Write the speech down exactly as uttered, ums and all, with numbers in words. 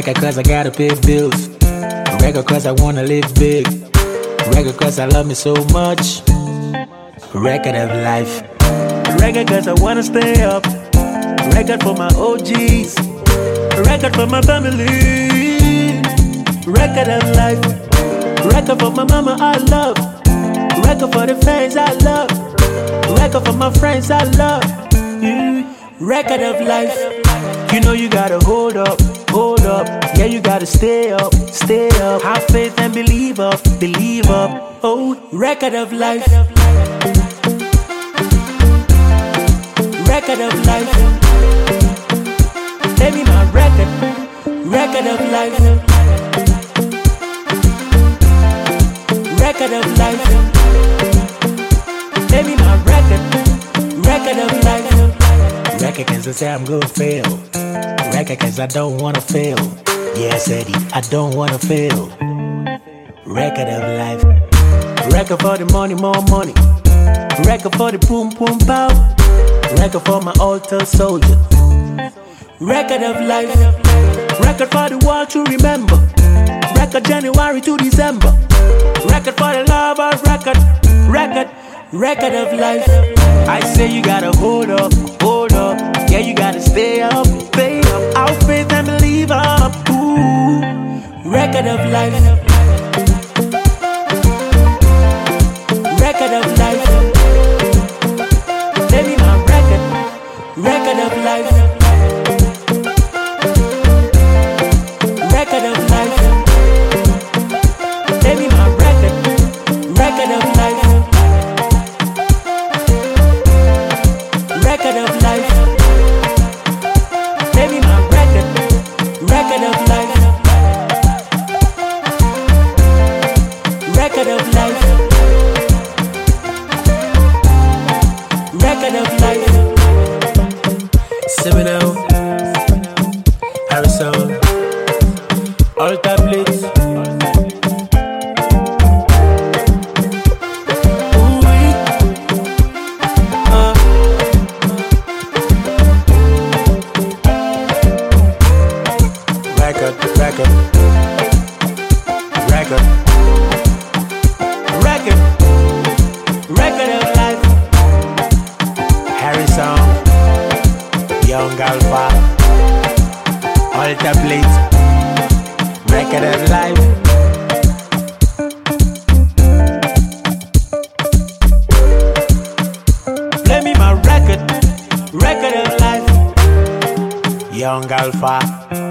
Record cause I gotta pay bills. Record cause I wanna live big. Record cause I love me so much. Record of life. Record cause I wanna stay up. Record for my O Gs. Record for my family. Record of life. Record for my mama I love. Record for the fans I love. Record for my friends I love. Mm. Record of life. You know you gotta hold up, hold up. Yeah, you gotta stay up, stay up. Have faith and believe up, believe up. Oh, record of life. Record of life. Baby, my record. Record of life. Record of life. Baby, my record. Record of life. Record cause I say I'm gonna fail. Record cause I don't wanna fail. Yes, Eddie, I don't wanna fail. Record of life. Record for the money, more money. Record for the boom, boom, pow. Record for my altar soldier. Record of life. Record for the world to remember. Record January to December. Record for the lovers. Record, record, record of life. I say you gotta hold up, hold up. Yeah, you gotta stay up, stay up. Our faith and believe up. Ooh, record of life. Record of life. Baby, my record. Record of life. Record of life. Baby, my record. Record of life. Record of life. Baby, my record. Record of life. Record of life. Record of life. Seminole, Harrison, all tablets. Record, record, record, Record, record of life. Harrison, Young Alpha, Alta Blitz, record of life. Play me my record, record of life. Young Alpha.